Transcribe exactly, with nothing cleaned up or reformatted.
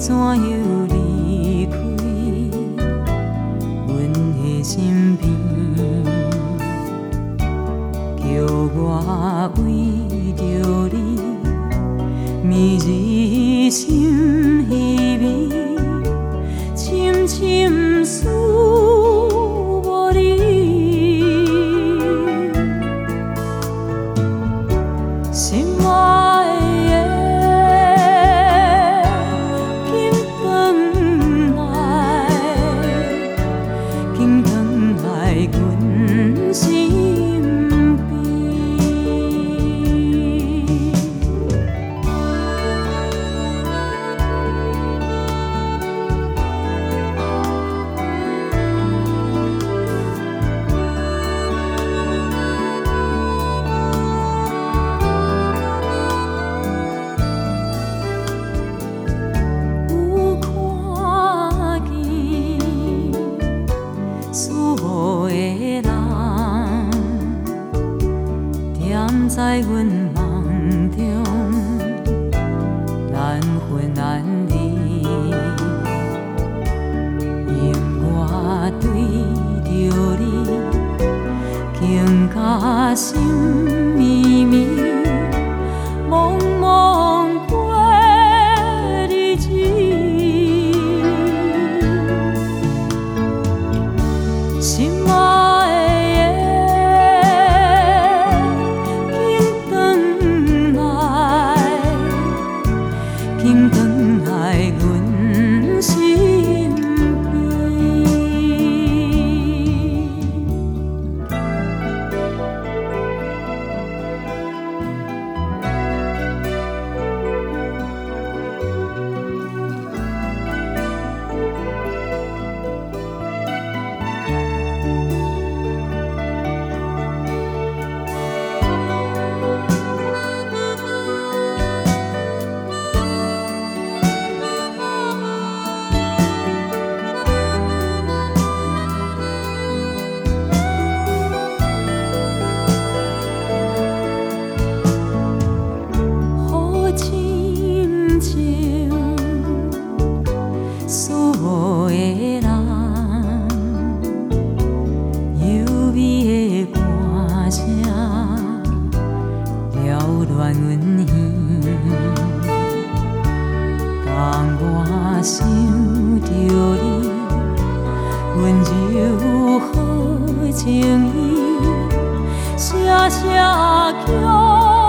怎又离开阮的身边？叫我为着你，绵日心稀微，深深思无离。心爱的，紧转来，紧转来阮身边。有看见思无的人，踮在阮梦中，难分难离。因我对着你，情甲心绵绵，茫茫过日子。心爱的，紧转来，紧转来阮身边。好亲像思无的人，幽微的歌声缭乱阮耳。当我想着你，温柔好情意，声声叫。